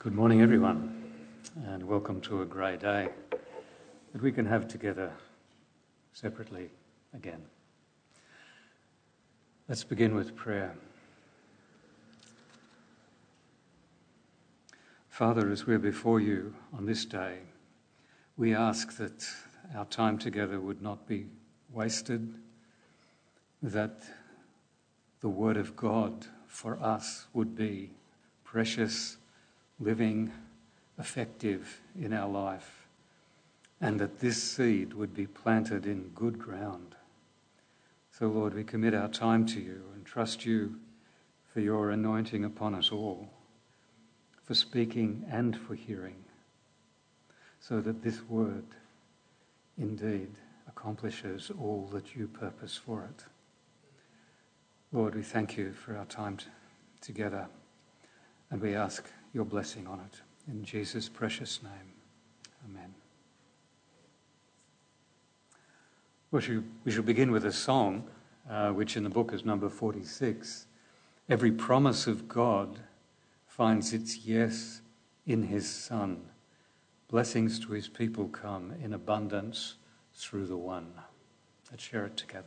Good morning, everyone, and welcome to a grey day that we can have together separately again. Let's begin with prayer. Father, as we're before you on this day, we ask that our time together would not be wasted, that the Word of God for us would be precious, living, effective in our life, and that this seed would be planted in good ground. So, Lord, we commit our time to you and trust you for your anointing upon us all, for speaking and for hearing, so that this word indeed accomplishes all that you purpose for it. Lord, we thank you for our time together, and we ask your blessing on it. In Jesus' precious name, amen. We shall begin with a song, which in the book is number 46. Every promise of God finds its yes in his Son. Blessings to his people come in abundance through the one. Let's share it together.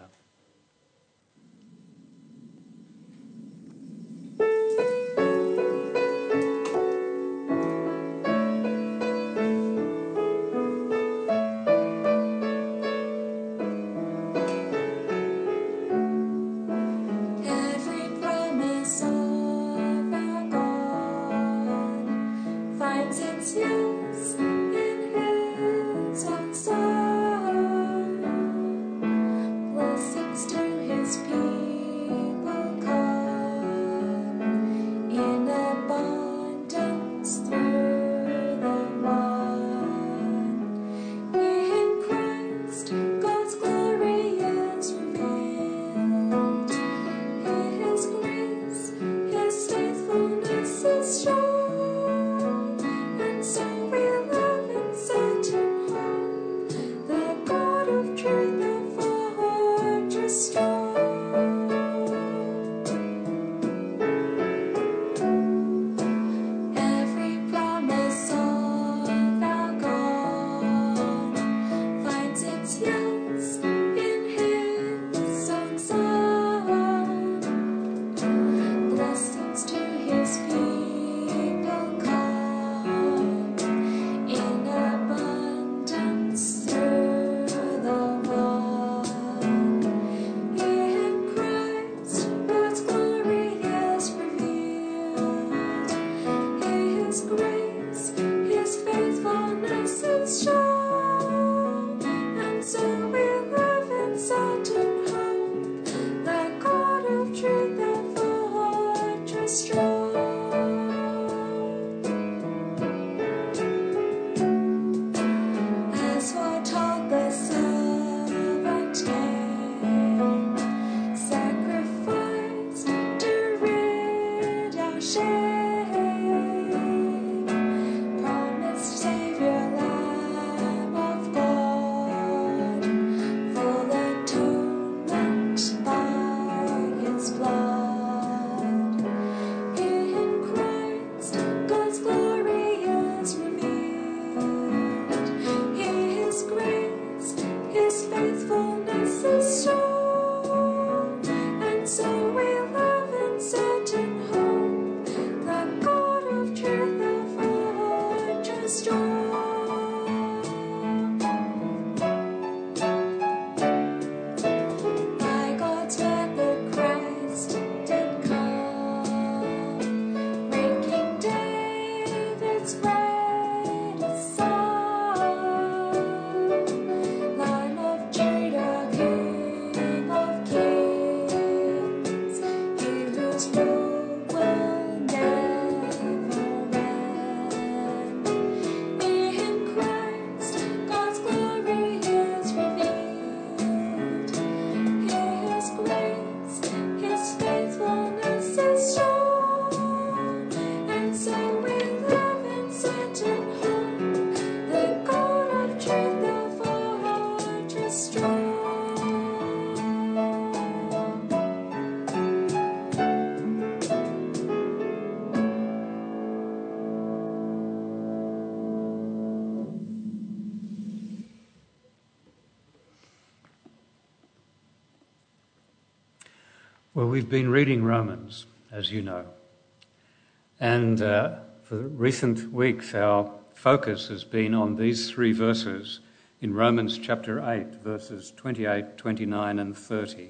Well, we've been reading Romans, as you know, and for recent weeks our focus has been on these three verses in Romans chapter 8, verses 28, 29 and 30.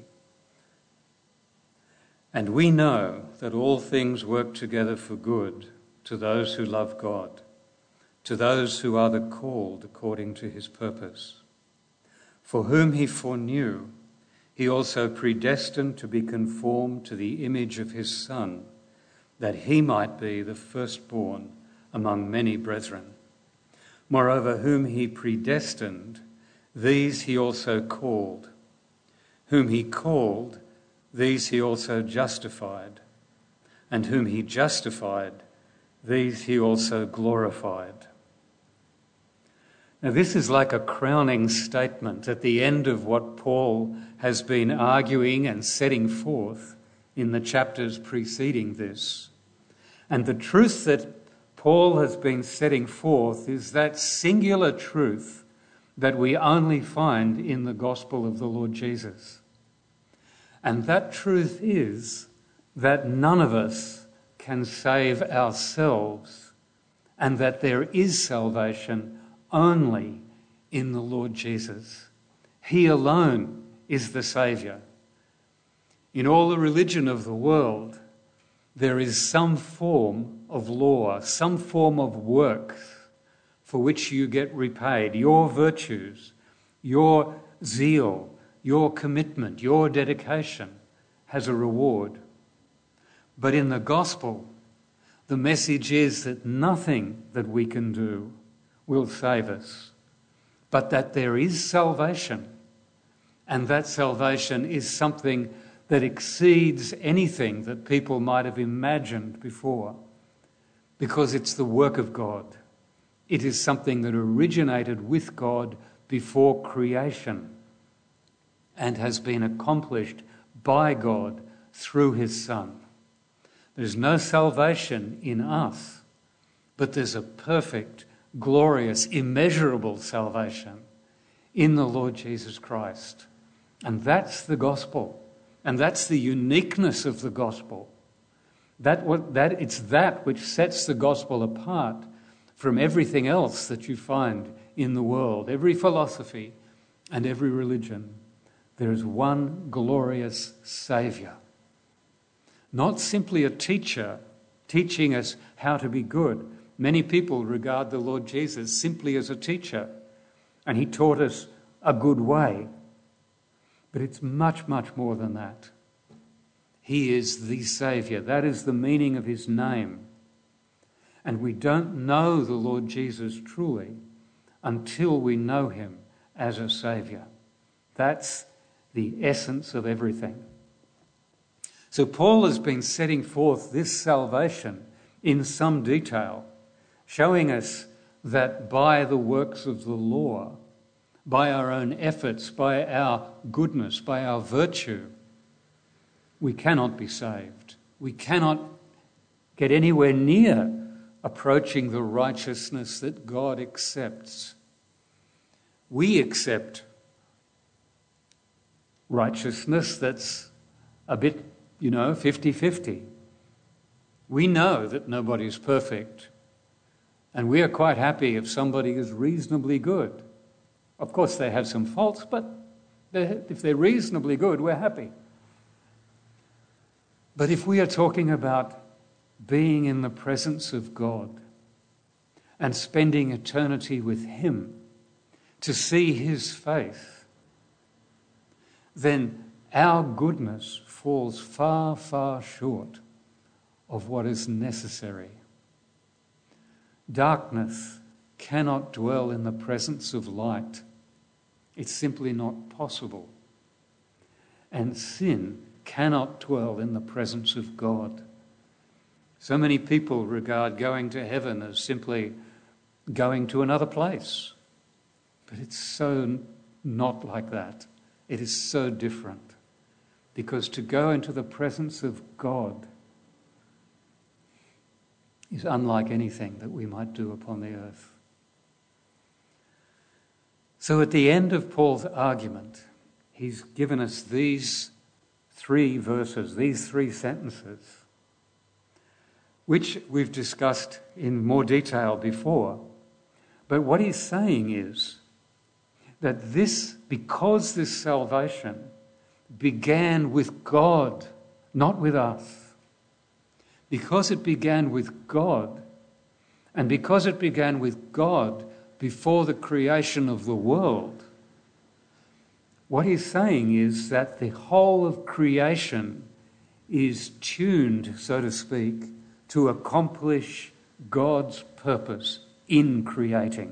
And we know that all things work together for good to those who love God, to those who are the called according to his purpose. For whom he foreknew, he also predestined to be conformed to the image of his Son, that he might be the firstborn among many brethren. Moreover, whom he predestined, these he also called. Whom he called, these he also justified. And whom he justified, these he also glorified. Now, this is like a crowning statement at the end of what Paul has been arguing and setting forth in the chapters preceding this. And the truth that Paul has been setting forth is that singular truth that we only find in the gospel of the Lord Jesus. And that truth is that none of us can save ourselves, and that there is salvation only in the Lord Jesus. He alone is the Saviour. In all the religion of the world, there is some form of law, some form of works for which you get repaid. Your virtues, your zeal, your commitment, your dedication has a reward. But in the gospel, the message is that nothing that we can do will save us, but that there is salvation, and that salvation is something that exceeds anything that people might have imagined before, because it's the work of God. It is something that originated with God before creation and has been accomplished by God through his Son. There's no salvation in us, but there's a perfect, glorious, immeasurable salvation in the Lord Jesus Christ. And that's the gospel. And that's the uniqueness of the gospel. It's that which sets the gospel apart from everything else that you find in the world, every philosophy and every religion. There is one glorious Saviour. Not simply a teacher teaching us how to be good. Many people regard the Lord Jesus simply as a teacher, and he taught us a good way. But it's much, much more than that. He is the Saviour. That is the meaning of his name. And we don't know the Lord Jesus truly until we know him as a Saviour. That's the essence of everything. So Paul has been setting forth this salvation in some detail, showing us that by the works of the law, by our own efforts, by our goodness, by our virtue, we cannot be saved. We cannot get anywhere near approaching the righteousness that God accepts. We accept righteousness that's a bit, 50-50. We know that nobody's perfect, and we are quite happy if somebody is reasonably good. Of course, they have some faults, but if they're reasonably good, we're happy. But if we are talking about being in the presence of God and spending eternity with him to see his face, then our goodness falls far, far short of what is necessary. Darkness cannot dwell in the presence of light. It's simply not possible. And sin cannot dwell in the presence of God. So many people regard going to heaven as simply going to another place. But it's so not like that. It is so different. Because to go into the presence of God is unlike anything that we might do upon the earth. So at the end of Paul's argument, he's given us these 3 verses, these 3 sentences, which we've discussed in more detail before. But what he's saying is that because this salvation began with God, not with us, because it began with God, and because it began with God before the creation of the world, what he's saying is that the whole of creation is tuned, so to speak, to accomplish God's purpose in creating.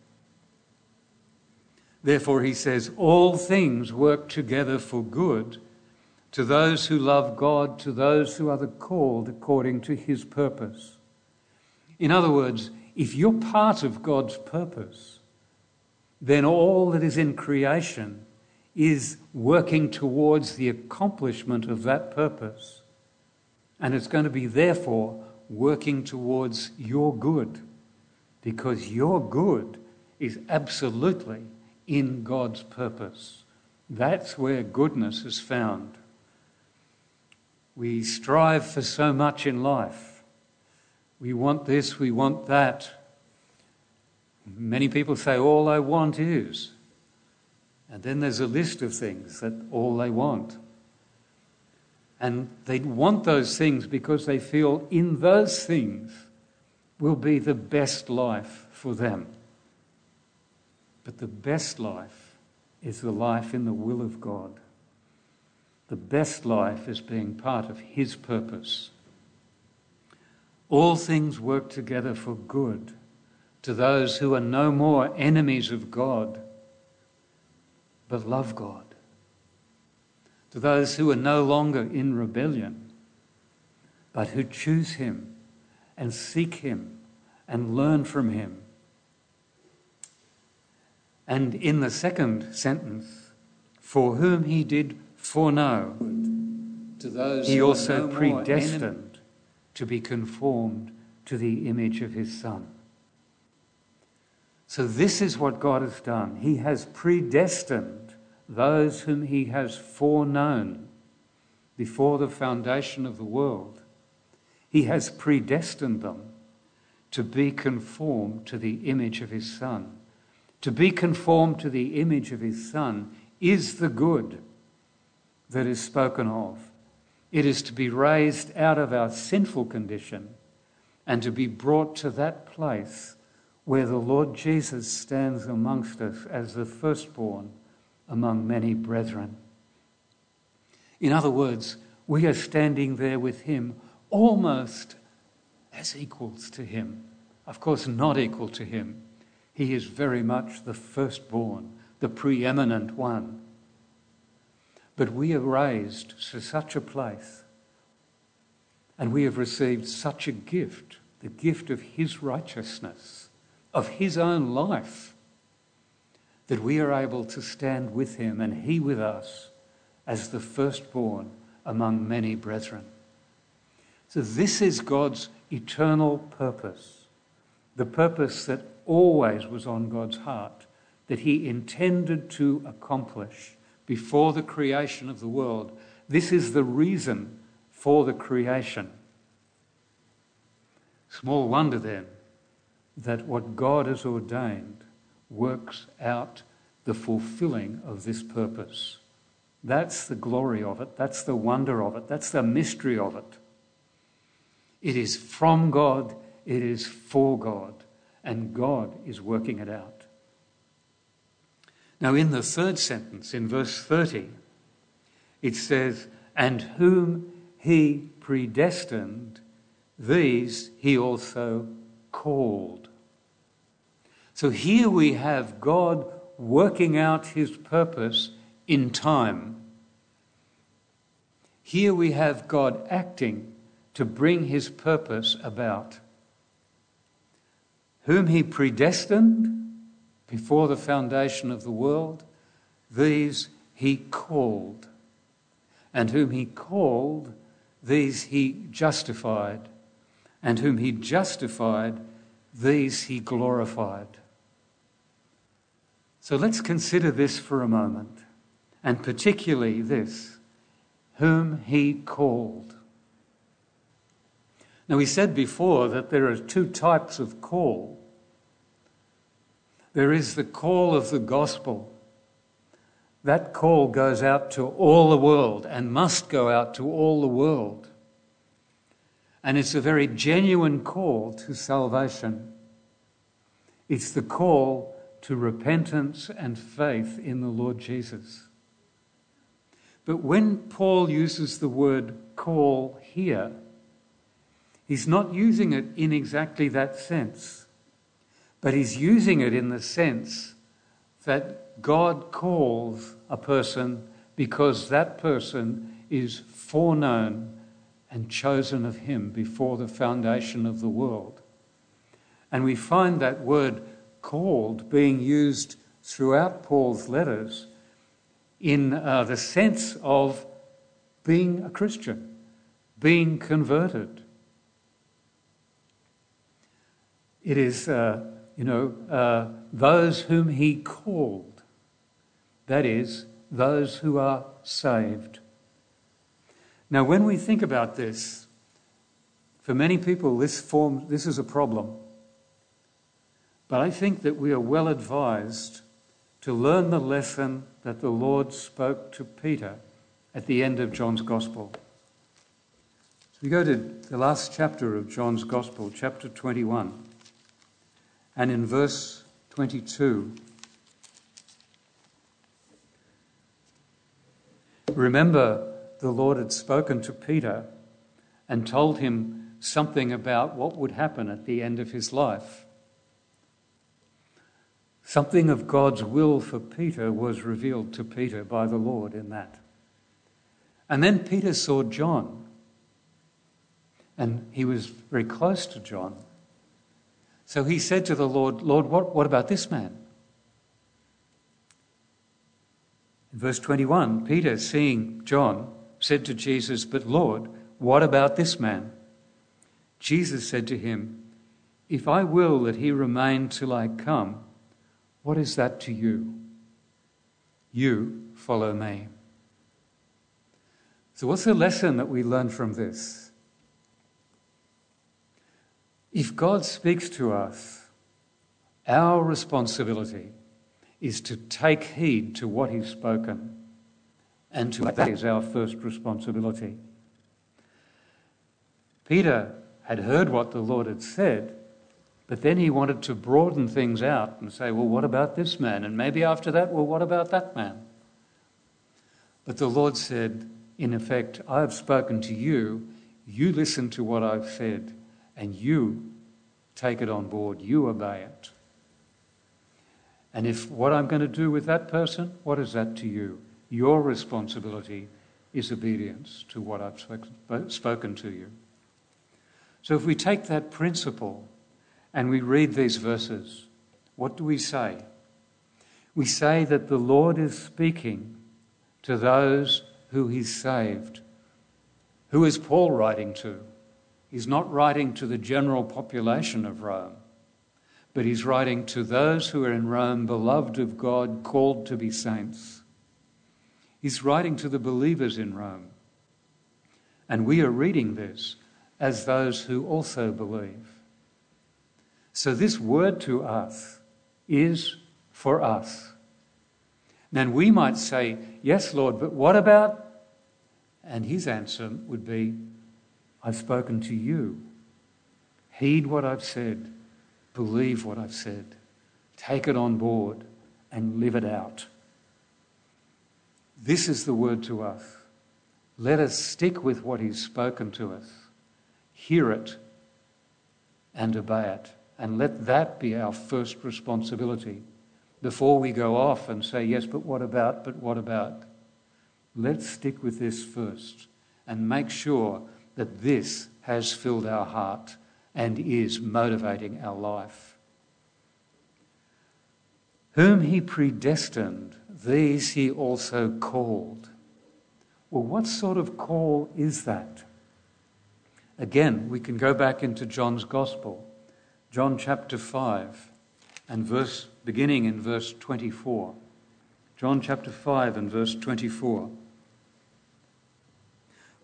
Therefore, he says, all things work together for good to those who love God, to those who are the called according to his purpose. In other words, if you're part of God's purpose, then all that is in creation is working towards the accomplishment of that purpose. And it's going to be, therefore, working towards your good, because your good is absolutely in God's purpose. That's where goodness is found. We strive for so much in life. We want this, we want that. Many people say, all I want is. And then there's a list of things that all they want. And they want those things because they feel in those things will be the best life for them. But the best life is the life in the will of God. The best life is being part of his purpose. All things work together for good to those who are no more enemies of God, but love God. To those who are no longer in rebellion, but who choose him and seek him and learn from him. And in the second sentence, for whom he did foreknow, to those he also predestined to be conformed to the image of his Son. So this is what God has done. He has predestined those whom he has foreknown before the foundation of the world. He has predestined them to be conformed to the image of his Son. To be conformed to the image of his Son is the good that is spoken of. It is to be raised out of our sinful condition and to be brought to that place where the Lord Jesus stands amongst us as the firstborn among many brethren. In other words, we are standing there with him almost as equals to him. Of course, not equal to him. He is very much the firstborn, the preeminent one. But we are raised to such a place, and we have received such a gift, the gift of his righteousness, of his own life, that we are able to stand with him and he with us as the firstborn among many brethren. So this is God's eternal purpose, the purpose that always was on God's heart, that he intended to accomplish before the creation of the world. This is the reason for the creation. Small wonder then that what God has ordained works out the fulfilling of this purpose. That's the glory of it. That's the wonder of it. That's the mystery of it. It is from God. It is for God. And God is working it out. Now in the third sentence, in verse 30, it says, and whom he predestined, these he also called. So here we have God working out his purpose in time. Here we have God acting to bring his purpose about. Whom he predestined before the foundation of the world, these he called. And whom he called, these he justified. And whom he justified, these he glorified. So let's consider this for a moment, and particularly this. whom he called. Now, we said before that there are two types of call. There is the call of the gospel. That call goes out to all the world and must go out to all the world. And it's a very genuine call to salvation. It's the call to repentance and faith in the Lord Jesus. But when Paul uses the word call here, he's not using it in exactly that sense, but he's using it in the sense that God calls a person because that person is foreknown and chosen of him before the foundation of the world. And we find that word called being used throughout Paul's letters in the sense of being a Christian, being converted. It is, those whom he called. That is, those who are saved. Now, when we think about this, for many people this is a problem. But I think that we are well advised to learn the lesson that the Lord spoke to Peter at the end of John's Gospel. So we go to the last chapter of John's Gospel, chapter 21, and in verse 22, remember the Lord had spoken to Peter and told him something about what would happen at the end of his life. Something of God's will for Peter was revealed to Peter by the Lord in that. And then Peter saw John, and he was very close to John. So he said to the Lord, Lord, what about this man? In verse 21, Peter, seeing John, said to Jesus, but Lord, what about this man? Jesus said to him, if I will that he remain till I come, what is that to you? You follow me. So what's the lesson that we learn from this? If God speaks to us, our responsibility is to take heed to what he's spoken, and that is our first responsibility. Peter had heard what the Lord had said, but then he wanted to broaden things out and say, well, what about this man? And maybe after that, well, what about that man? But the Lord said, in effect, I have spoken to you, you listen to what I've said, and you take it on board, you obey it. And if what I'm going to do with that person, what is that to you? Your responsibility is obedience to what I've spoken to you. So if we take that principle and we read these verses, what do we say? We say that the Lord is speaking to those who he's saved. Who is Paul writing to? He's not writing to the general population of Rome, but he's writing to those who are in Rome, beloved of God, called to be saints. He's writing to the believers in Rome. And we are reading this as those who also believe. So this word to us is for us. Then we might say, yes, Lord, but what about? And his answer would be, I've spoken to you. Heed what I've said. Believe what I've said. Take it on board and live it out. This is the word to us. Let us stick with what he's spoken to us. Hear it and obey it. And let that be our first responsibility before we go off and say, yes, but what about, but what about? Let's stick with this first and make sure that this has filled our heart and is motivating our life. Whom he predestined, these he also called. Well, what sort of call is that? Again, we can go back into John's Gospel, John chapter 5, and beginning in verse 24. John chapter 5 and verse 24.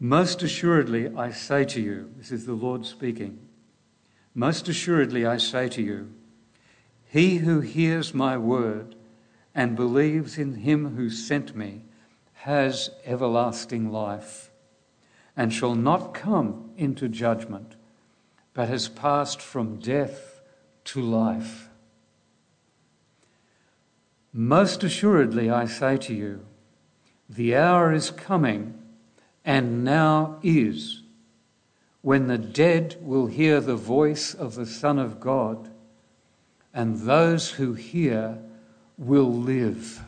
Most assuredly I say to you," this is the Lord speaking, "most assuredly I say to you, he who hears my word and believes in him who sent me has everlasting life, and shall not come into judgment, but has passed from death to life. Most assuredly I say to you, the hour is coming, and now is, when the dead will hear the voice of the Son of God, and those who hear will live."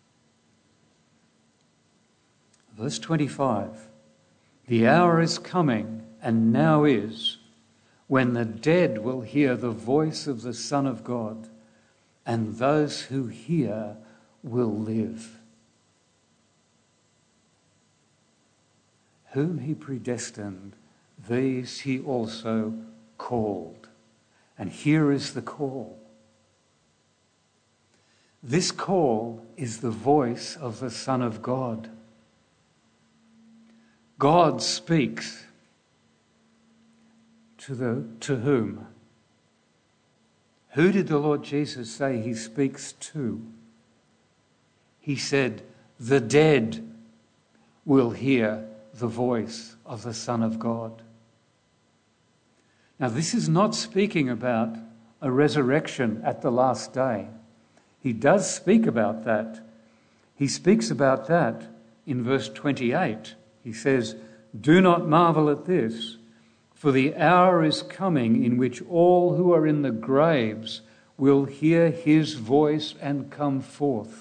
Verse 25, "The hour is coming, and now is, when the dead will hear the voice of the Son of God, and those who hear will live." Whom he predestined, these he also called. And here is the call. This call is the voice of the Son of God. God speaks to whom? Who did the Lord Jesus say he speaks to? He said, the dead will hear the voice of the Son of God. Now, this is not speaking about a resurrection at the last day. He does speak about that. He speaks about that in verse 28. He says, "Do not marvel at this, for the hour is coming in which all who are in the graves will hear his voice and come forth."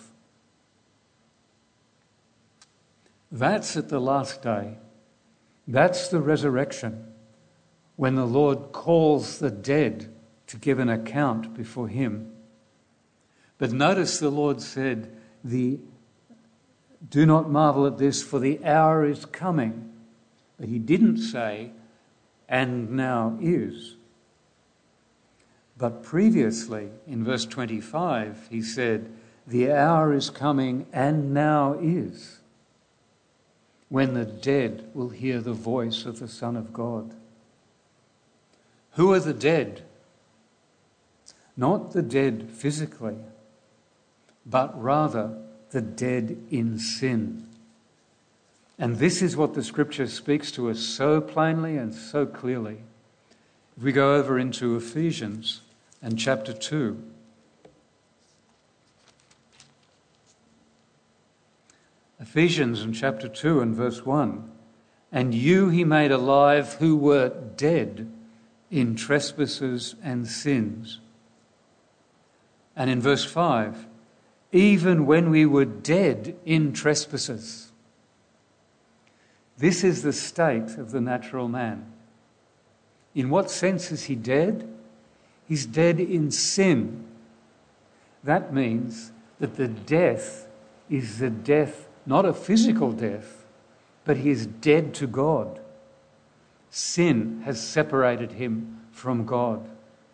That's at the last day. That's the resurrection, when the Lord calls the dead to give an account before him. But notice the Lord said, "Do not marvel at this, for the hour is coming." But he didn't say, "and now is." But previously, in verse 25, he said, "The hour is coming, and now is, when the dead will hear the voice of the Son of God." Who are the dead? Not the dead physically, but rather the dead in sin. And this is what the Scripture speaks to us so plainly and so clearly. If we go over into Ephesians and chapter 2. Ephesians in chapter 2 and verse 1. "And you he made alive who were dead in trespasses and sins." And in verse 5, "even when we were dead in trespasses." This is the state of the natural man. In what sense is he dead? He's dead in sin. That means that the death is the death, not a physical death, but he is dead to God. Sin has separated him from God.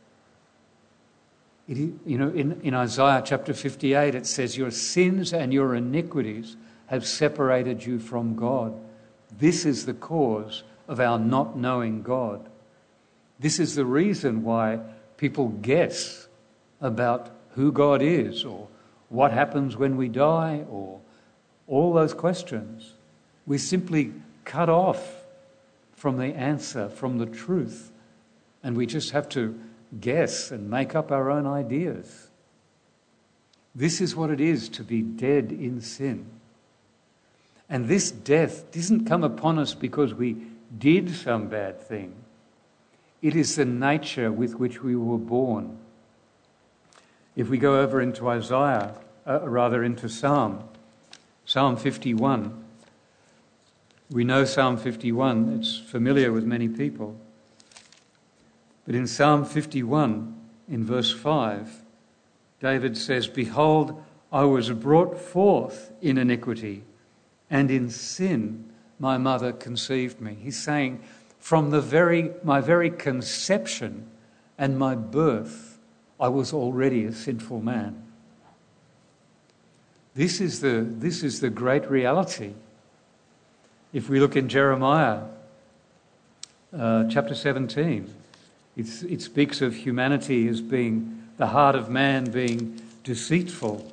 In Isaiah chapter 58, it says, "Your sins and your iniquities have separated you from God." This is the cause of our not knowing God. This is the reason why people guess about who God is, or what happens when we die, or all those questions. We're simply cut off from the answer, from the truth, and we just have to guess and make up our own ideas. This is what it is to be dead in sin. And this death doesn't come upon us because we did some bad thing. It is the nature with which we were born. If we go over into into Psalm 51. We know Psalm 51, it's familiar with many people. But in Psalm 51, in verse 5, David says, "Behold, I was brought forth in iniquity, and in sin my mother conceived me." He's saying, from my very conception and my birth, I was already a sinful man. This is the great reality. If we look in Jeremiah chapter 17, it speaks of humanity as being, the heart of man being deceitful.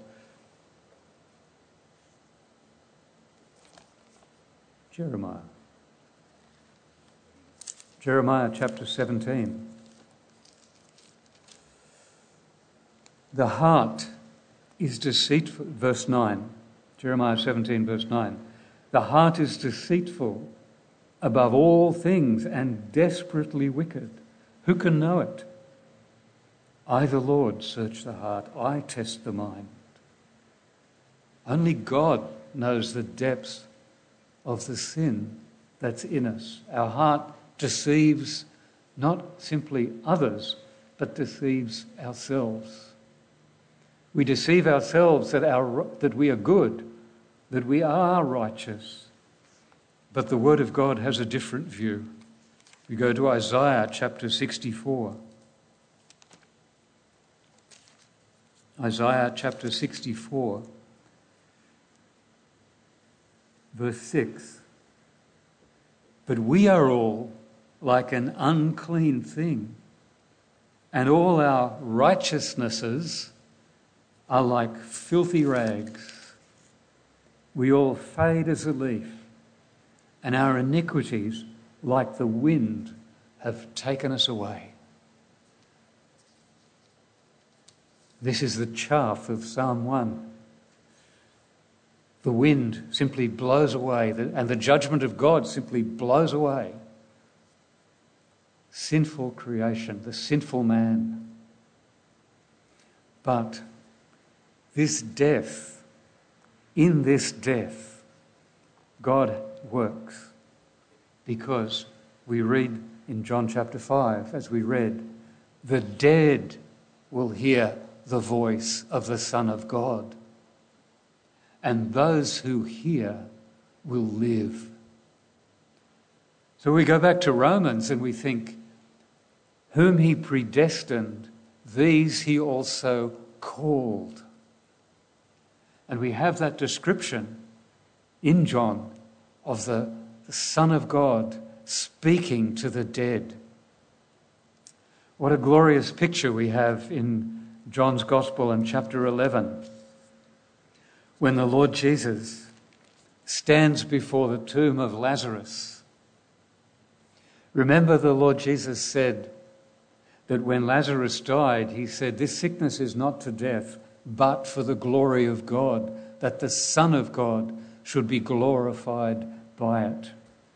Jeremiah chapter 17. The heart is deceitful, verse 9. Jeremiah 17, verse 9. The heart is deceitful above all things and desperately wicked. Who can know it? I, the Lord, search the heart. I test the mind. Only God knows the depths of the sin that's in us. Our heart deceives not simply others, but deceives ourselves. We deceive ourselves that we are good, that we are righteous. But the Word of God has a different view. We go to Isaiah chapter 64. Isaiah chapter 64, verse 6. But we are all like an unclean thing, and all our righteousnesses are like filthy rags. We all fade as a leaf, and our iniquities, like the wind, have taken us away. This is the chaff of Psalm 1. The wind simply blows away, and the judgment of God simply blows away sinful creation, the sinful man. But this death, in this death, God works, because we read in John chapter 5, as we read, the dead will hear the voice of the Son of God, and those who hear will live. So we go back to Romans and we think, whom he predestined, these he also called. And we have that description in John of the Son of God speaking to the dead. What a glorious picture we have in John's Gospel in chapter 11, when the Lord Jesus stands before the tomb of Lazarus. Remember, the Lord Jesus said that when Lazarus died, he said, this sickness is not to death, but for the glory of God, that the Son of God should be glorified by it.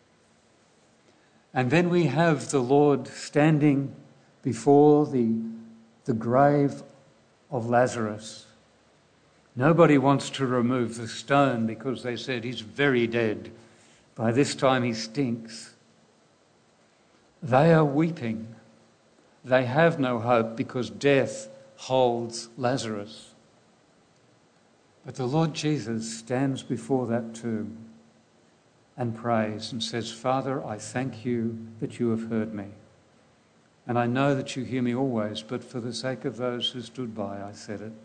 And then we have the Lord standing before the grave of Lazarus. Nobody wants to remove the stone because they said he's very dead. By this time he stinks. They are weeping. They have no hope because death holds Lazarus. But the Lord Jesus stands before that tomb and prays and says, Father, I thank you that you have heard me. And I know that you hear me always, but for the sake of those who stood by, I said it.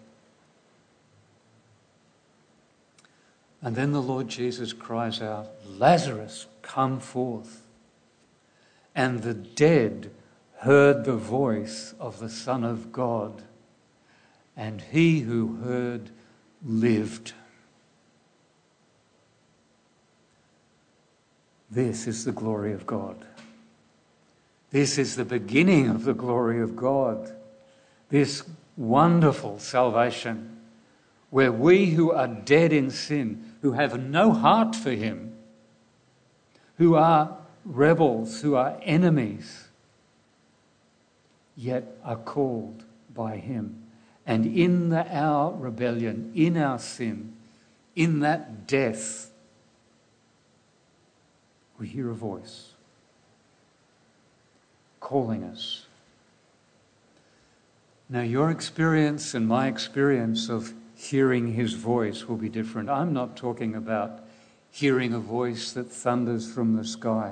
And then the Lord Jesus cries out, Lazarus, come forth. And the dead heard the voice of the Son of God, and he who heard lived. This is the glory of God. This is the beginning of the glory of God. This wonderful salvation, where we who are dead in sin, who have no heart for him, who are rebels, who are enemies, yet are called by him. And in our rebellion, in our sin, in that death, we hear a voice calling us. Now, your experience and my experience of hearing his voice will be different. I'm not talking about hearing a voice that thunders from the sky.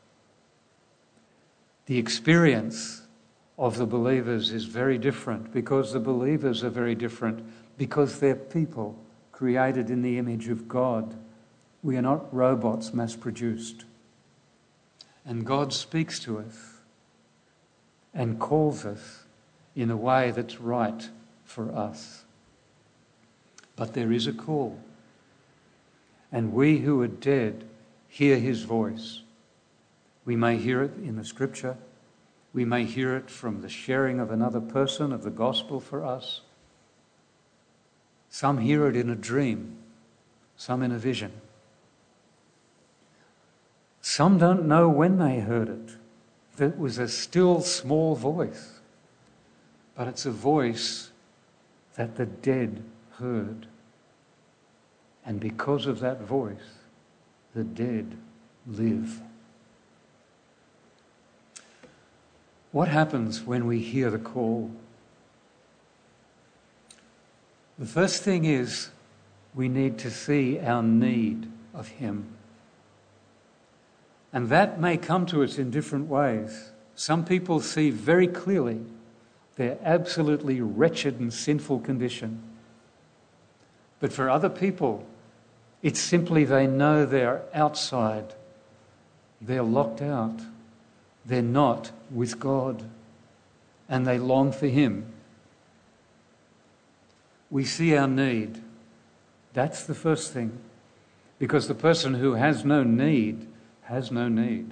The experience of the believers is very different, because the believers are very different, because they're people created in the image of God. We are not robots mass-produced. And God speaks to us and calls us in a way that's right for us. But there is a call. And we who are dead hear his voice. We may hear it in the scripture. We may hear it from the sharing of another person of the gospel for us. Some hear it in a dream, some in a vision. Some don't know when they heard it. It was a still small voice, but it's a voice that the dead heard. And because of that voice, the dead live. What happens when we hear the call? The first thing is we need to see our need of him. And that may come to us in different ways. Some people see very clearly their absolutely wretched and sinful condition. But for other people, it's simply they know they're outside. They're locked out. They're not with God. And they long for him. We see our need. That's the first thing. Because the person who has no need has no need.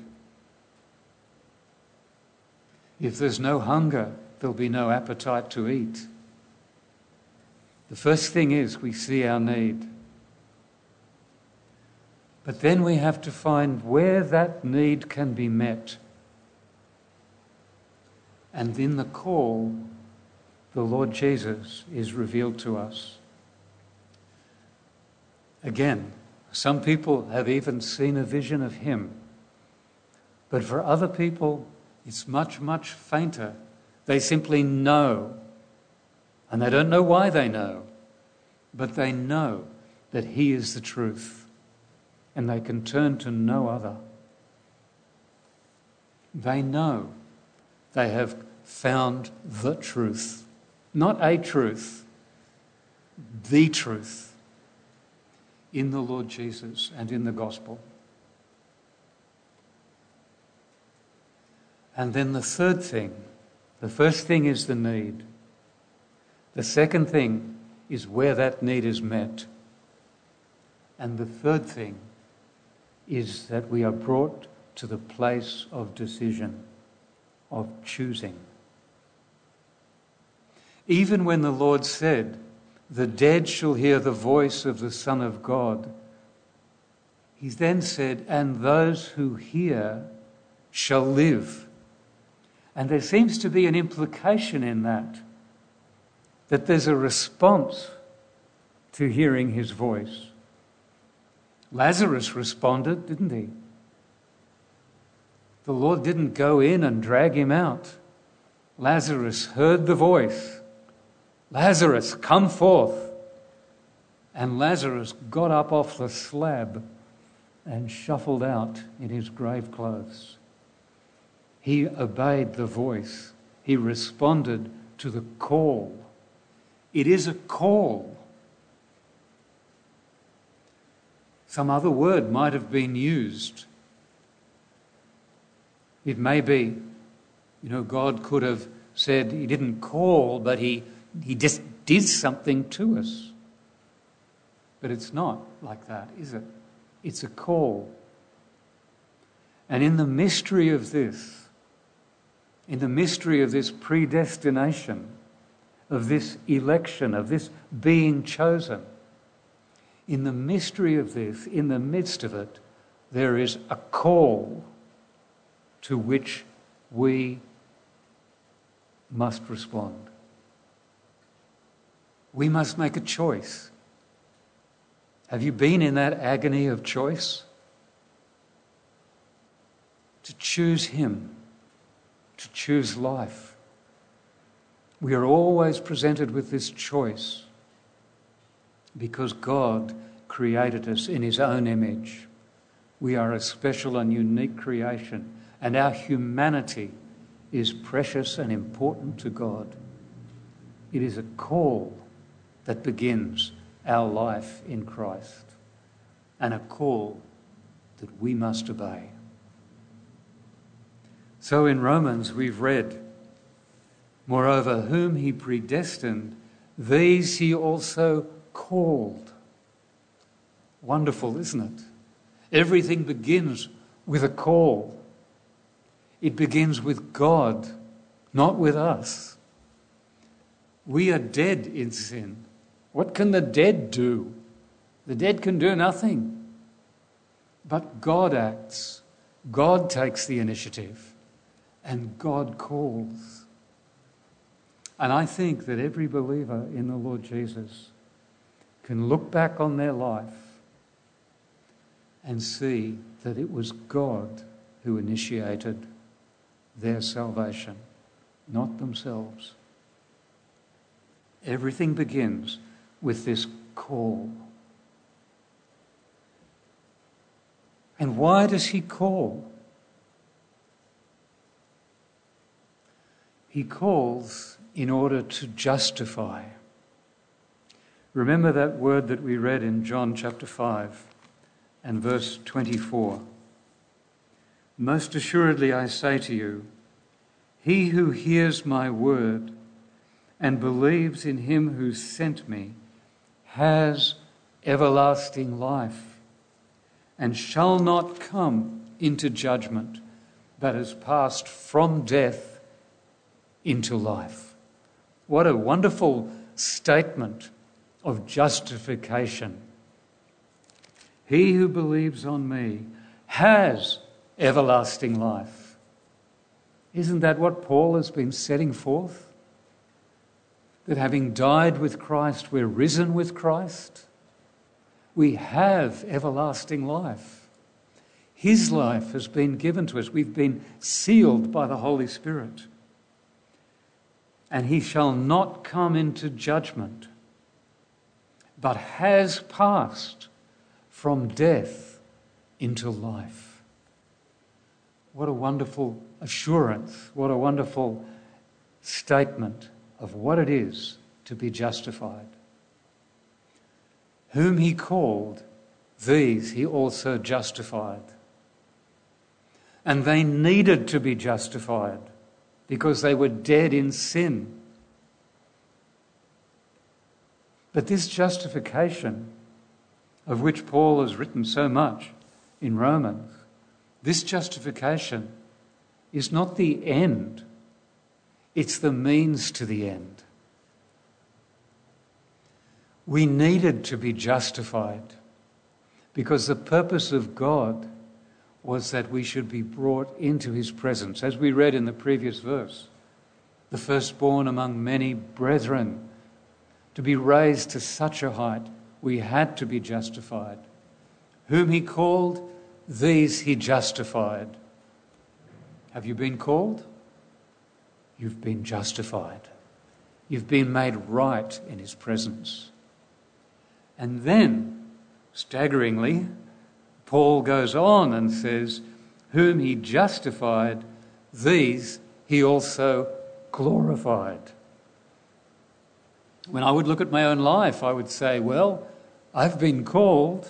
If there's no hunger, there'll be no appetite to eat. The first thing is we see our need. But then we have to find where that need can be met. And in the call, the Lord Jesus is revealed to us. Again, some people have even seen a vision of him. But for other people, it's much, much fainter. They simply know. And they don't know why they know. But they know that he is the truth. And they can turn to no other. They know they have found the truth. Not a truth, the truth. In the Lord Jesus and in the gospel. And then the third thing, the first thing is the need. The second thing is where that need is met. And the third thing is that we are brought to the place of decision, of choosing. Even when the Lord said, "The dead shall hear the voice of the Son of God," he then said, "And those who hear shall live." And there seems to be an implication in that there's a response to hearing his voice. Lazarus responded, didn't he? The Lord didn't go in and drag him out. Lazarus heard the voice. "Lazarus, come forth." And Lazarus got up off the slab and shuffled out in his grave clothes. He obeyed the voice. He responded to the call. It is a call. Some other word might have been used. It may be, God could have said he didn't call, but he just did something to us. But it's not like that, is it? It's a call. And in the mystery of this predestination, of this election, of this being chosen, in the mystery of this, in the midst of it, there is a call to which we must respond. We must make a choice. Have you been in that agony of choice? To choose him, to choose life. We are always presented with this choice because God created us in his own image. We are a special and unique creation, and our humanity is precious and important to God. It is a call that begins our life in Christ. and a call that we must obey. So in Romans we've read, moreover, whom he predestined, these he also called. Wonderful, isn't it? Everything begins with a call. It begins with God, not with us. We are dead in sin. What can the dead do? The dead can do nothing. But God acts. God takes the initiative. And God calls. And I think that every believer in the Lord Jesus can look back on their life and see that it was God who initiated their salvation, not themselves. Everything begins with this call. And why does he call? He calls in order to justify. Remember that word that we read in John chapter 5 and verse 24. Most assuredly I say to you, he who hears my word and believes in him who sent me has everlasting life and shall not come into judgment, but has passed from death into life. What a wonderful statement of justification. He who believes on me has everlasting life. Isn't that what Paul has been setting forth? That having died with Christ, we're risen with Christ. We have everlasting life. His life has been given to us. We've been sealed by the Holy Spirit. And he shall not come into judgment, but has passed from death into life. What a wonderful assurance, what a wonderful statement of what it is to be justified. Whom he called, these he also justified. And they needed to be justified because they were dead in sin. But this justification, of which Paul has written so much in Romans, this justification is not the end, it's the means to the end. We needed to be justified because the purpose of God was that we should be brought into his presence. As we read in the previous verse, the firstborn among many brethren, to be raised to such a height, we had to be justified. Whom he called, these he justified. Have you been called? You've been justified. You've been made right in his presence. And then, staggeringly, Paul goes on and says, whom he justified, these he also glorified. When I would look at my own life, I would say, well, I've been called.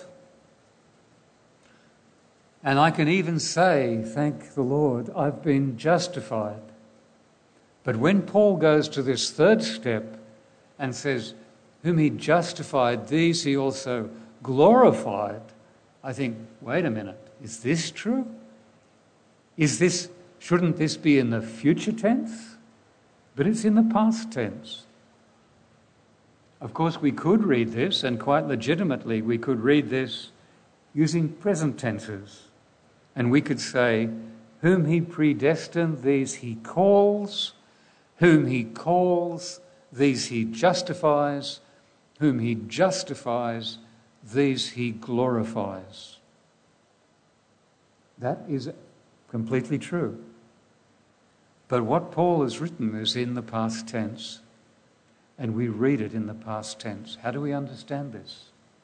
And I can even say, thank the Lord, I've been justified. But when Paul goes to this third step and says, whom he justified, these he also glorified, I think, wait a minute, is this true? Shouldn't this be in the future tense? But it's in the past tense. Of course, we could read this, and quite legitimately we could read this using present tenses. And we could say, whom he predestined, these he calls. Whom he calls, these he justifies. Whom he justifies, these he glorifies. That is completely true. But what Paul has written is in the past tense, and we read it in the past tense. How do we understand this?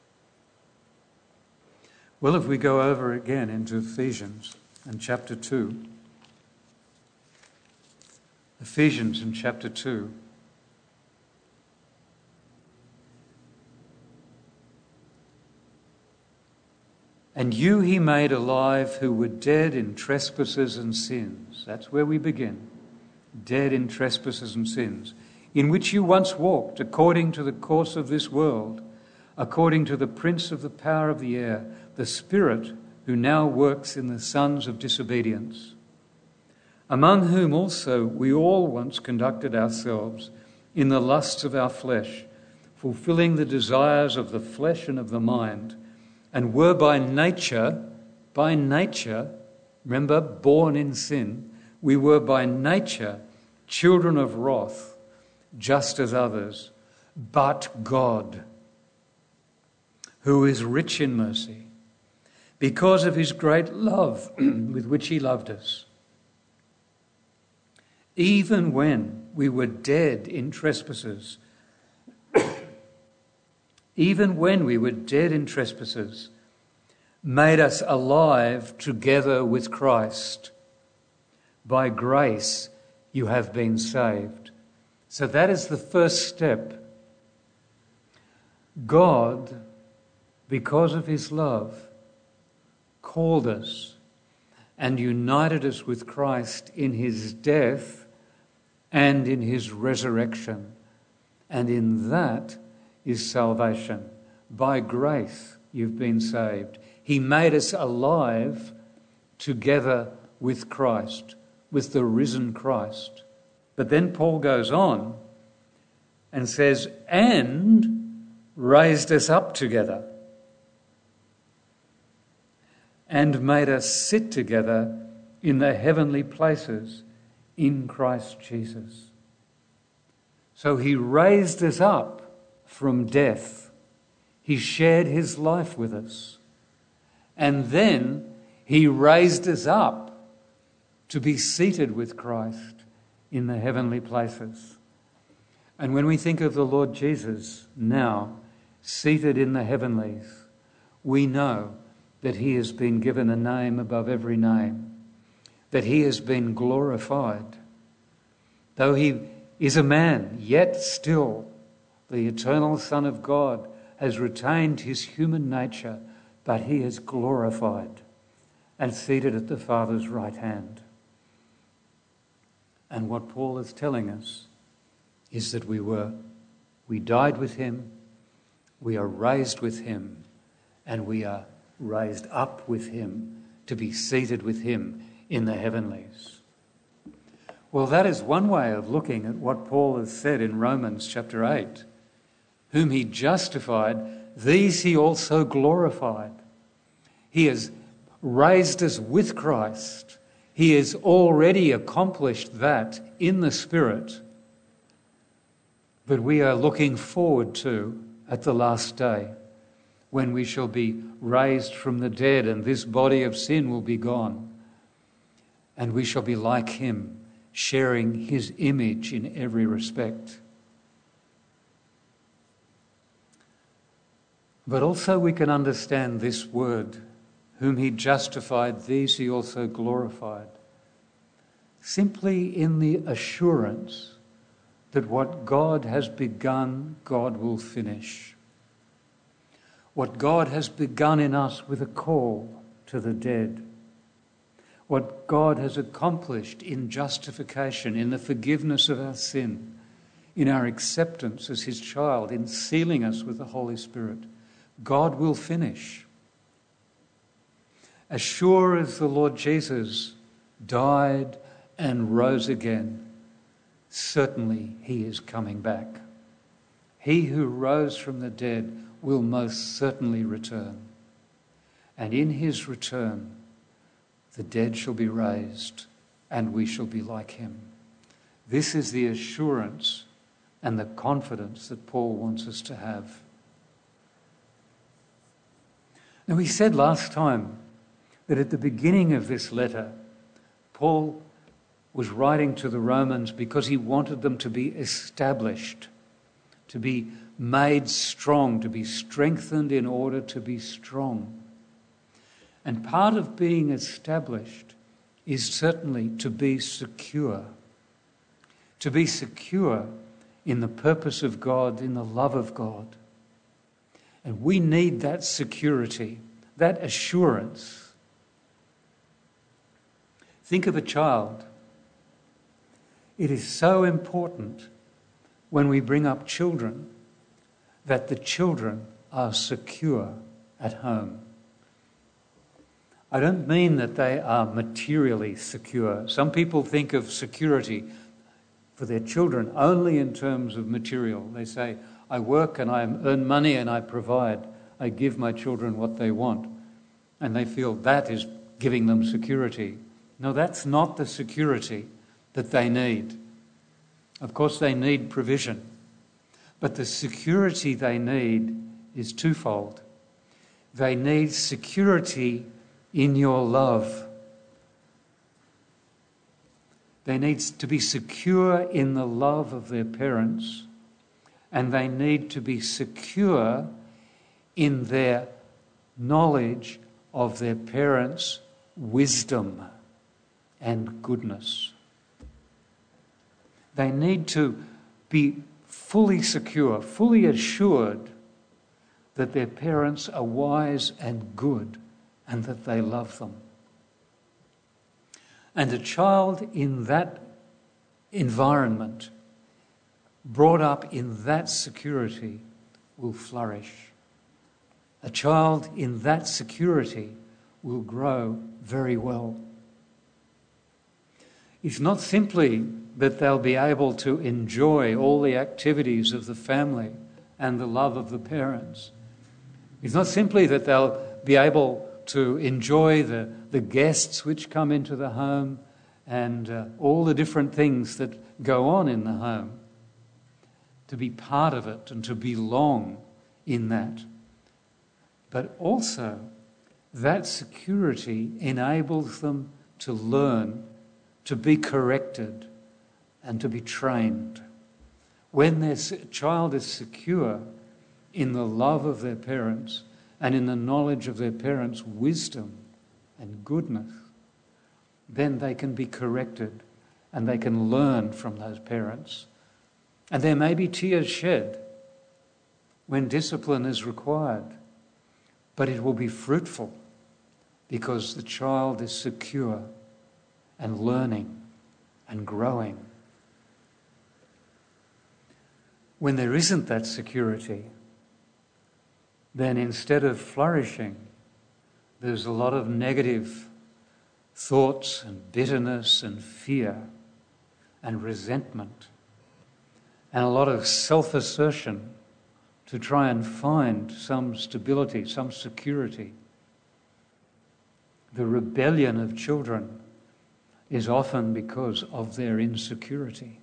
Well, if we go over again into Ephesians and chapter 2, Ephesians in chapter 2, And you he made alive who were dead in trespasses and sins. That's where we begin. Dead in trespasses and sins, in which you once walked according to the course of this world, according to the prince of the power of the air, the spirit who now works in the sons of disobedience, among whom also we all once conducted ourselves in the lusts of our flesh, fulfilling the desires of the flesh and of the mind, and were by nature, remember, born in sin, we were by nature children of wrath, just as others. But God, who is rich in mercy, because of his great love with which he loved us, even when we were dead in trespasses, made us alive together with Christ. By grace you have been saved. So that is the first step. God, because of his love, called us and united us with Christ in his death and in his resurrection. And in that is salvation. By grace you've been saved. He made us alive together with Christ, with the risen Christ. But then Paul goes on and says, and raised us up together and made us sit together in the heavenly places in Christ Jesus. So he raised us up from death. He shared his life with us. And then he raised us up to be seated with Christ in the heavenly places. And when we think of the Lord Jesus now seated in the heavenlies, we know that he has been given a name above every name, that he has been glorified. Though he is a man, yet still the eternal Son of God has retained his human nature, but he is glorified and seated at the Father's right hand. And what Paul is telling us is that we died with him, we are raised with him, and we are raised up with him to be seated with him in the heavenlies. Well, that is one way of looking at what Paul has said in Romans chapter 8. Whom he justified, these he also glorified. He has raised us with Christ. He has already accomplished that in the Spirit. But we are looking forward to at the last day, when we shall be raised from the dead and this body of sin will be gone. And we shall be like him, sharing his image in every respect. But also we can understand this word, whom he justified, these he also glorified, simply in the assurance that what God has begun, God will finish. What God has begun in us with a call to the dead, what God has accomplished in justification, in the forgiveness of our sin, in our acceptance as his child, in sealing us with the Holy Spirit, God will finish. As sure as the Lord Jesus died and rose again, certainly he is coming back. He who rose from the dead will most certainly return. And in his return, the dead shall be raised and we shall be like him. This is the assurance and the confidence that Paul wants us to have. Now, we said last time that at the beginning of this letter, Paul was writing to the Romans because he wanted them to be established, to be made strong, to be strengthened in order to be strong. And part of being established is certainly to be secure in the purpose of God, in the love of God. And we need that security that assurance. Think of a child. It is so important when we bring up children that the children are secure at home. I don't mean that they are materially secure. Some people think of security for their children only in terms of material. They say, I work and I earn money and I provide. I give my children what they want. And they feel that is giving them security. No, that's not the security that they need. Of course, they need provision. But the security they need is twofold. They need security in your love. They need to be secure in the love of their parents, and they need to be secure in their knowledge of their parents' wisdom and goodness. They need to be fully secure, fully assured that their parents are wise and good and that they love them. And a child in that environment, brought up in that security, will flourish. A child in that security will grow very well. It's not simply that they'll be able to enjoy all the activities of the family and the love of the parents. It's not simply that they'll be able to enjoy the guests which come into the home and all the different things that go on in the home, to be part of it and to belong in that. But also, that security enables them to learn, to be corrected, and to be trained. When their child is secure in the love of their parents and in the knowledge of their parents' wisdom and goodness, then they can be corrected and they can learn from those parents. And there may be tears shed when discipline is required, but it will be fruitful because the child is secure and learning and growing. When there isn't that security, then instead of flourishing, there's a lot of negative thoughts and bitterness and fear and resentment and a lot of self-assertion to try and find some stability, some security. The rebellion of children is often because of their insecurity.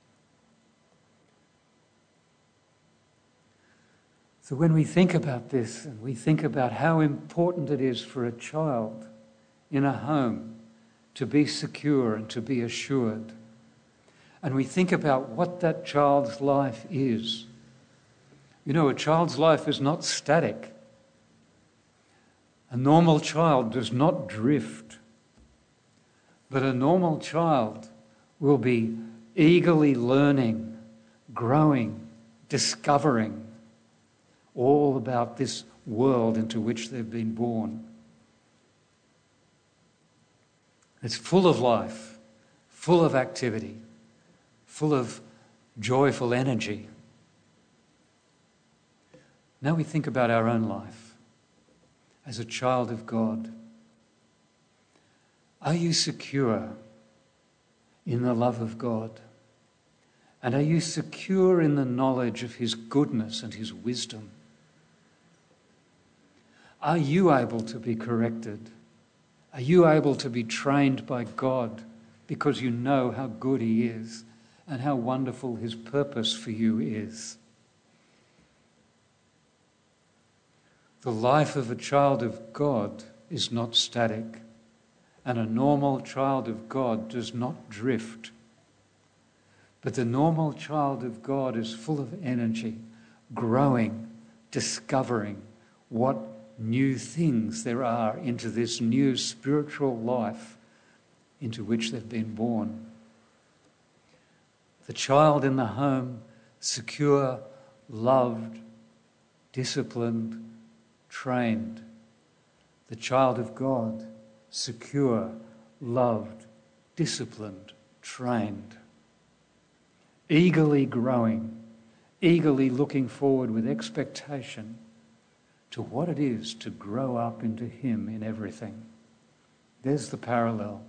So when we think about this and we think about how important it is for a child in a home to be secure and to be assured, and we think about what that child's life is. You know, a child's life is not static. A normal child does not drift, but a normal child will be eagerly learning, growing, discovering all about this world into which they've been born. It's full of life, full of activity, full of joyful energy. Now we think about our own life as a child of God. Are you secure in the love of God? And are you secure in the knowledge of His goodness and His wisdom? Are you able to be corrected? Are you able to be trained by God because you know how good He is and how wonderful His purpose for you is? The life of a child of God is not static, and a normal child of God does not drift. But the normal child of God is full of energy, growing, discovering what new things there are into this new spiritual life into which they've been born. The child in the home, secure, loved, disciplined, trained, the child of God, secure, loved, disciplined, trained, eagerly growing, eagerly looking forward with expectation to what it is to grow up into Him in everything. There's the parallel.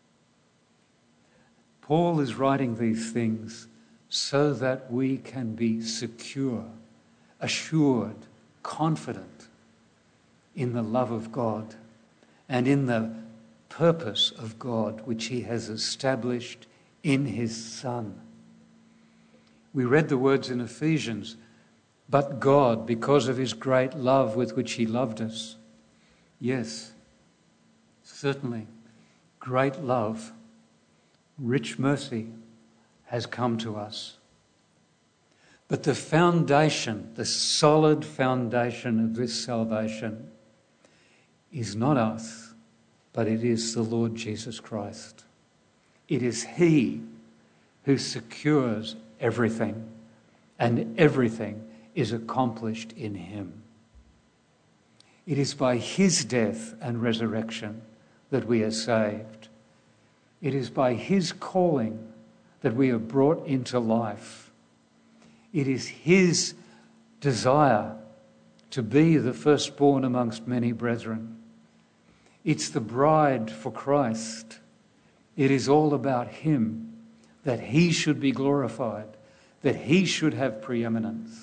Paul is writing these things so that we can be secure, assured, confident in the love of God and in the purpose of God which He has established in His Son. We read the words in Ephesians, but God, because of His great love with which He loved us. Yes, certainly, great love, rich mercy has come to us. But the foundation, the solid foundation of this salvation is not us, but it is the Lord Jesus Christ. It is He who secures everything, and everything is accomplished in Him. It is by His death and resurrection that we are saved. It is by His calling that we are brought into life. It is His desire to be the firstborn amongst many brethren. It's the bride for Christ. It is all about Him, that He should be glorified, that He should have preeminence.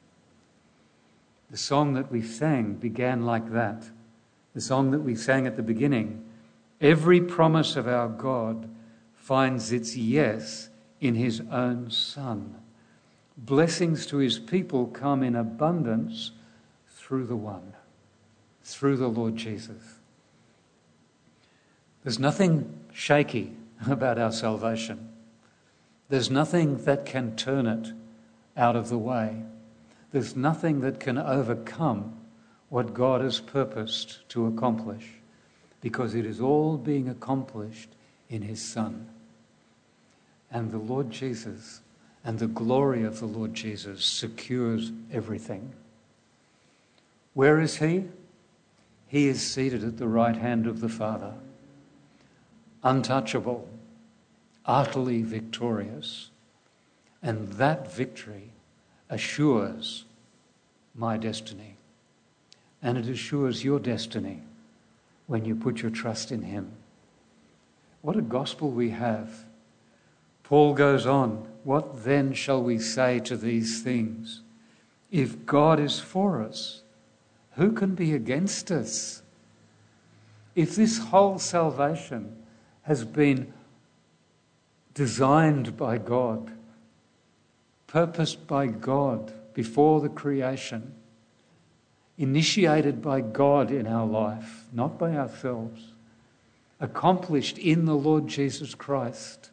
The song that we sang began like that. The song that we sang at the beginning, every promise of our God finds its yes in His own Son. Blessings to His people come in abundance through the one, through the Lord Jesus. There's nothing shaky about our salvation. There's nothing that can turn it out of the way. There's nothing that can overcome what God has purposed to accomplish, because it is all being accomplished in His Son. And the Lord Jesus and the glory of the Lord Jesus secures everything. Where is He? He is seated at the right hand of the Father, untouchable, utterly victorious. And that victory assures my destiny. And it assures your destiny when you put your trust in Him. What a gospel we have. Paul goes on, what then shall we say to these things? If God is for us, who can be against us? If this whole salvation has been designed by God, purposed by God before the creation, initiated by God in our life, not by ourselves, accomplished in the Lord Jesus Christ.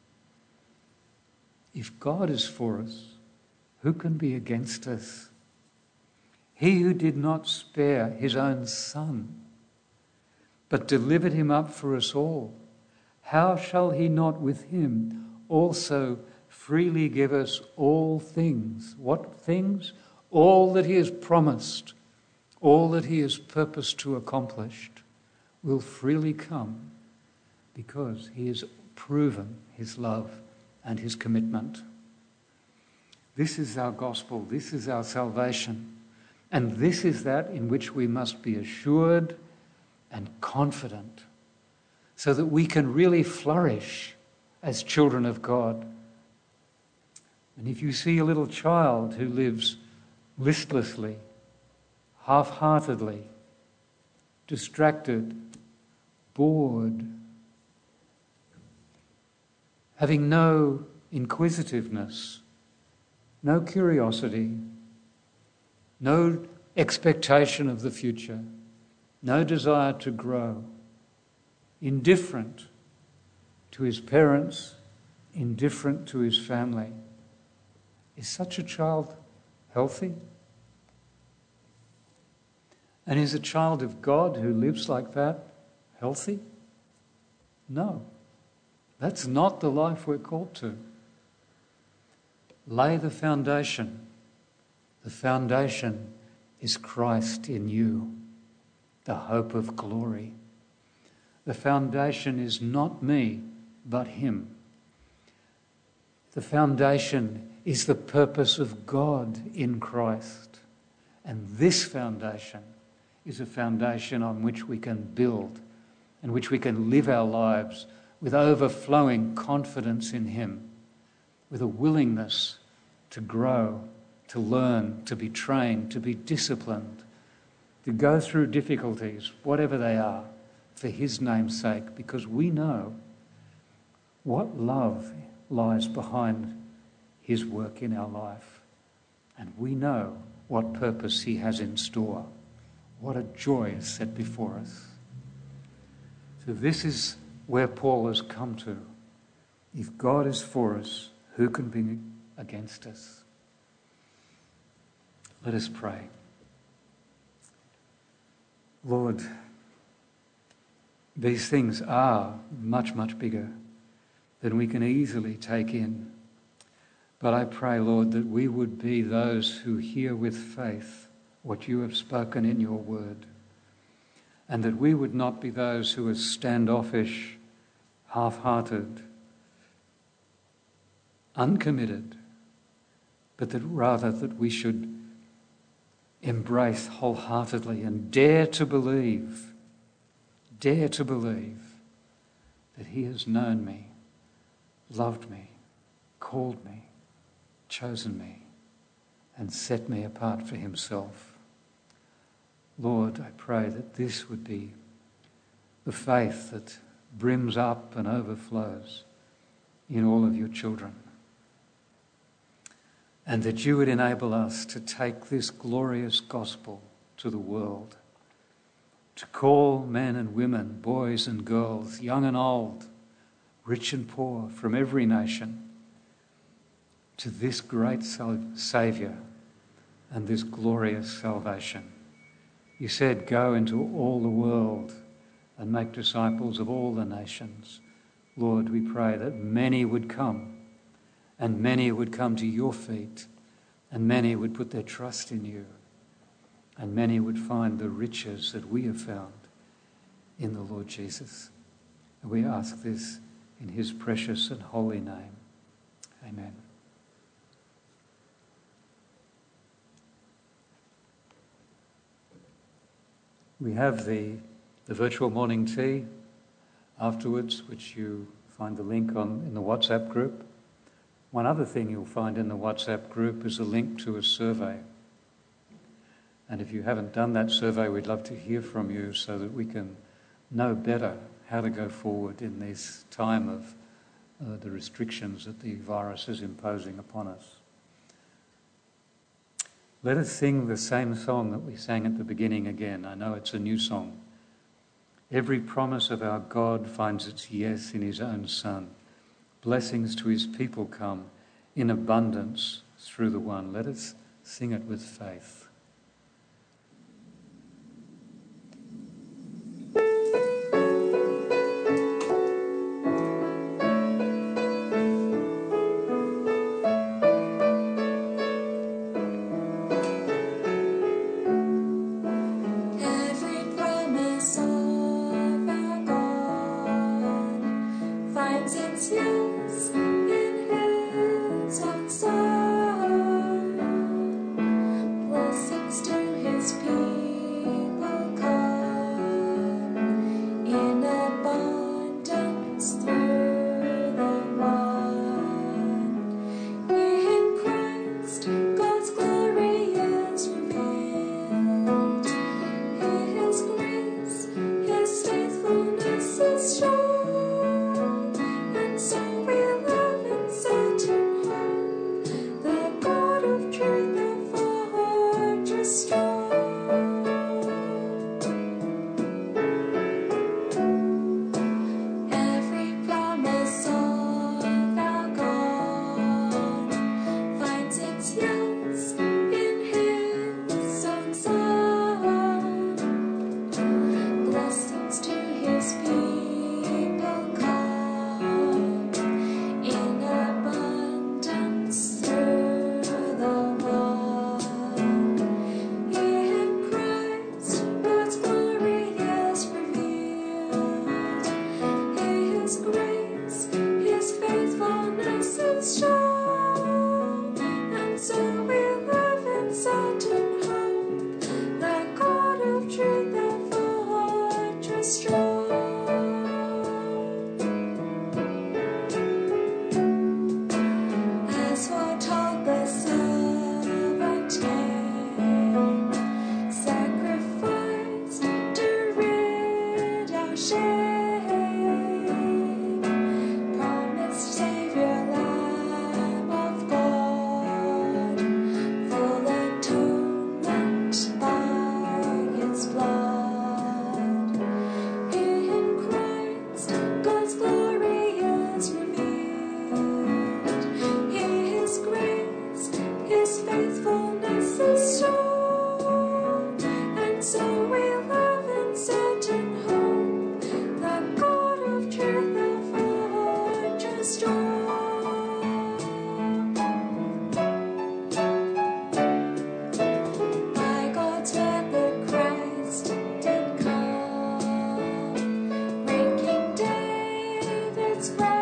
If God is for us, who can be against us? He who did not spare His own Son, but delivered Him up for us all, how shall He not with Him also freely give us all things? What things? All that He has promised, all that He has purposed to accomplish will freely come because He has proven His love and His commitment. This is our gospel, this is our salvation, and this is that in which we must be assured and confident so that we can really flourish as children of God. And if you see a little child who lives listlessly, half-heartedly, distracted, bored, having no inquisitiveness, no curiosity, no expectation of the future, no desire to grow, indifferent to his parents, indifferent to his family. Is such a child healthy? And is a child of God who lives like that healthy? No. That's not the life we're called to. Lay the foundation. The foundation is Christ in you. the hope of glory. The foundation is not me, but him. The foundation is the purpose of God in Christ. And this foundation is a foundation on which we can build and which we can live our lives with overflowing confidence in him, with a willingness to grow, to learn, to be trained, to be disciplined, to go through difficulties, whatever they are, for his name's sake, because we know what love lies behind his work in our life. And we know what purpose he has in store. What a joy is set before us. So this is where Paul has come to. If God is for us, who can be against us? Let us pray. Lord, these things are much, much bigger than we can easily take in. But I pray, Lord, that we would be those who hear with faith what you have spoken in your word, and that we would not be those who are standoffish, half-hearted, uncommitted, but that rather that we should embrace wholeheartedly and dare to believe that he has known me, loved me, called me, chosen me, and set me apart for himself. Lord, I pray that this would be the faith that brims up and overflows in all of your children. And that you would enable us to take this glorious gospel to the world, to call men and women, boys and girls, young and old, rich and poor, from every nation, to this great Saviour and this glorious salvation. You said, go into all the world and make disciples of all the nations. Lord, we pray that many would come, and many would come to your feet, and many would put their trust in you, and many would find the riches that we have found in the Lord Jesus. And we ask this in his precious and holy name. Amen. We have the virtual morning tea afterwards, which you find the link on in the WhatsApp group. One other thing you'll find in the WhatsApp group is a link to a survey. And if you haven't done that survey, we'd love to hear from you so that we can know better how to go forward in this time of the restrictions that the virus is imposing upon us. Let us sing the same song that we sang at the beginning again. I know it's a new song. Every promise of our God finds its yes in his own Son. Blessings to his people come in abundance through the one. Let us sing it with faith. His faithfulness is strong, and so spread.